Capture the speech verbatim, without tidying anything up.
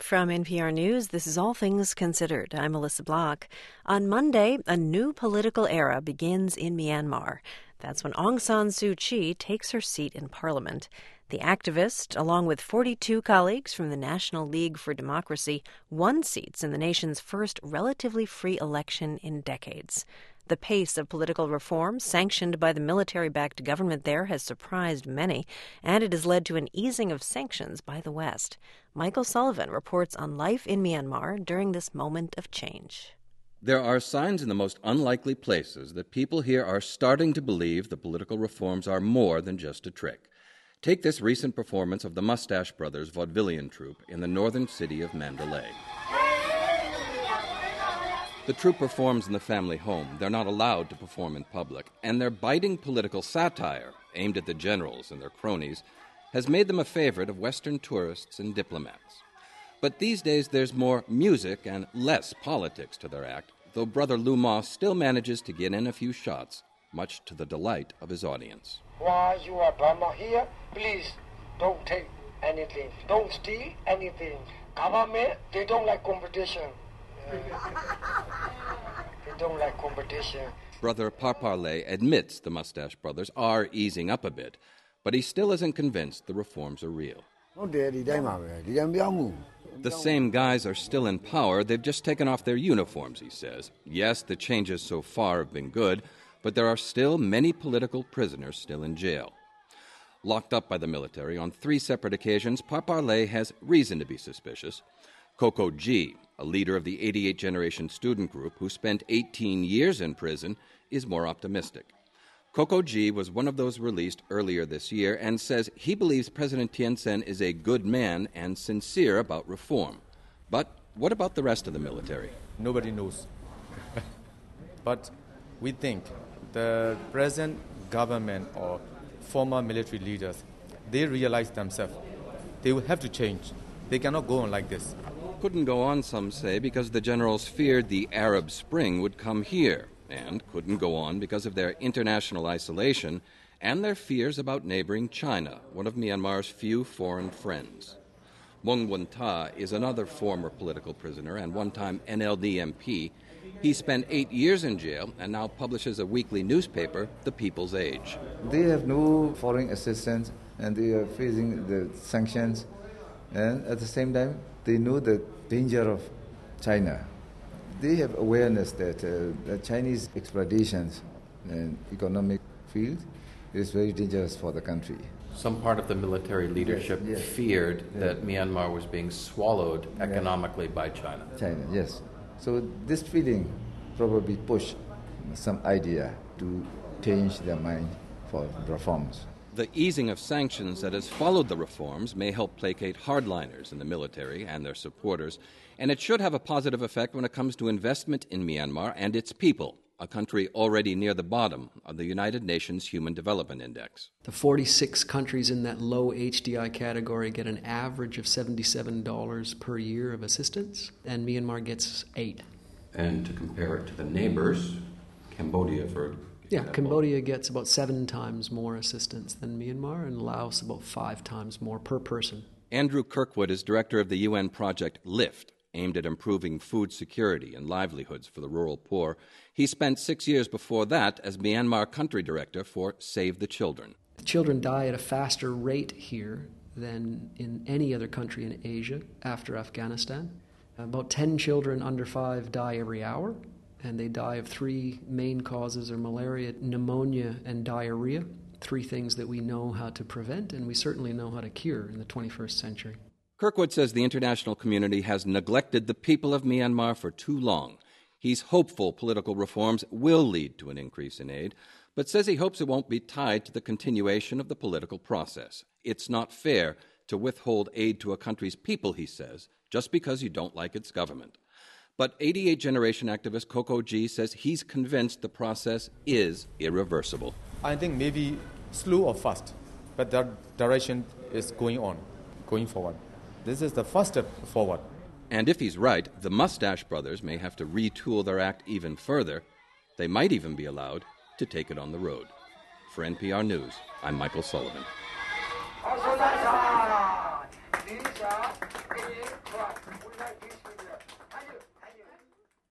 from N P R News. This is All Things Considered. I'm Melissa Block. On Monday, a new political era begins in Myanmar. That's when Aung San Suu Kyi takes her seat in parliament. The activist, along with forty-two colleagues from the National League for Democracy, won seats in the nation's first relatively free election in decades. The pace of political reform sanctioned by the military-backed government there has surprised many, and it has led to an easing of sanctions by the West. Michael Sullivan reports on life in Myanmar during this moment of change. There are signs in the most unlikely places that people here are starting to believe the political reforms are more than just a trick. Take this recent performance of the Mustache Brothers vaudevillian troupe in the northern city of Mandalay. The troupe performs in the family home. They're not allowed to perform in public, and their biting political satire, aimed at the generals and their cronies, has made them a favorite of Western tourists and diplomats. But these days there's more music and less politics to their act, though Brother Lu Ma still manages to get in a few shots, much to the delight of his audience. While you are Burma here, please don't take anything. Don't steal anything. Government, they don't like competition. They don't like competition. Brother Parparley admits the Mustache Brothers are easing up a bit, but he still isn't convinced the reforms are real. The same guys are still in power. They've just taken off their uniforms, he says. Yes, the changes so far have been good, but there are still many political prisoners still in jail. Locked up by the military on three separate occasions, Parparley has reason to be suspicious. Coco G, a leader of the eighty-eight Generation student group who spent eighteen years in prison, is more optimistic. Coco G was one of those released earlier this year and says he believes President Thein Sein is a good man and sincere about reform. But what about the rest of the military? Nobody knows. But we think the present government or former military leaders, they realize themselves they will have to change. They cannot go on like this. Couldn't go on, some say, because the generals feared the Arab Spring would come here, and couldn't go on because of their international isolation and their fears about neighboring China, one of Myanmar's few foreign friends. Mong Wan Ta is another former political prisoner and one-time N L D M P. He spent eight years in jail and now publishes a weekly newspaper, The People's Age. They have no foreign assistance and they are facing the sanctions, and at the same time they know the danger of China. They have awareness that uh, the Chinese exploitations in economic field is very dangerous for the country. Some part of the military leadership yes, yes. feared yes. that Myanmar was being swallowed economically yeah. by China. China, yes. So this feeling probably pushed some idea to change their mind for reforms. The easing of sanctions that has followed the reforms may help placate hardliners in the military and their supporters, and it should have a positive effect when it comes to investment in Myanmar and its people, a country already near the bottom of the United Nations Human Development Index. The forty-six countries in that low H D I category get an average of seventy-seven dollars per year of assistance, and Myanmar gets eight. And to compare it to the neighbors, Cambodia, for Yeah, Cambodia gets about seven times more assistance than Myanmar, and Laos about five times more per person. Andrew Kirkwood is director of the U N project LIFT, aimed at improving food security and livelihoods for the rural poor. He spent six years before that as Myanmar country director for Save the Children. The children die at a faster rate here than in any other country in Asia after Afghanistan. About ten children under five die every hour, and they die of three main causes are malaria, pneumonia, and diarrhea, three things that we know how to prevent and we certainly know how to cure in the twenty-first century. Kirkwood says the international community has neglected the people of Myanmar for too long. He's hopeful political reforms will lead to an increase in aid, but says he hopes it won't be tied to the continuation of the political process. It's not fair to withhold aid to a country's people, he says, just because you don't like its government. But eighty-eight Generation activist Coco G says he's convinced the process is irreversible. I think maybe slow or fast, but that direction is going on, going forward. This is the first step forward. And if he's right, the Mustache Brothers may have to retool their act even further. They might even be allowed to take it on the road. For N P R News, I'm Michael Sullivan. Right. We like peace with you.